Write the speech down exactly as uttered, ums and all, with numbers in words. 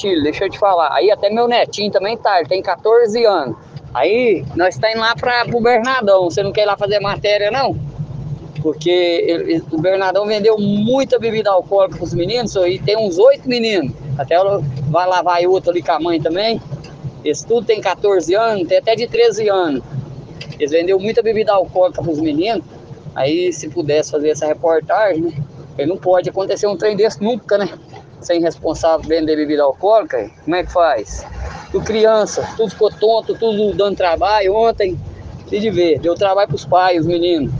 Castilho, deixa eu te falar. Aí até meu netinho também tá, ele tem quatorze anos. Aí nós tá indo lá para o Bernardão. Você não quer ir lá fazer matéria, não? Porque ele, o Bernardão vendeu muita bebida alcoólica pros meninos, e tem uns oito meninos. Até vai lá, vai outro ali com a mãe também. Eles tudo tem quatorze anos, tem até de treze anos. Eles vendeu muita bebida alcoólica pros meninos. Aí se pudesse fazer essa reportagem, né? Porque não pode acontecer um trem desse nunca, né? Sem responsável vender bebida alcoólica, como é que faz? Tudo criança, tudo ficou tonto, tudo dando trabalho ontem. Se de ver, deu trabalho pros pais, os meninos.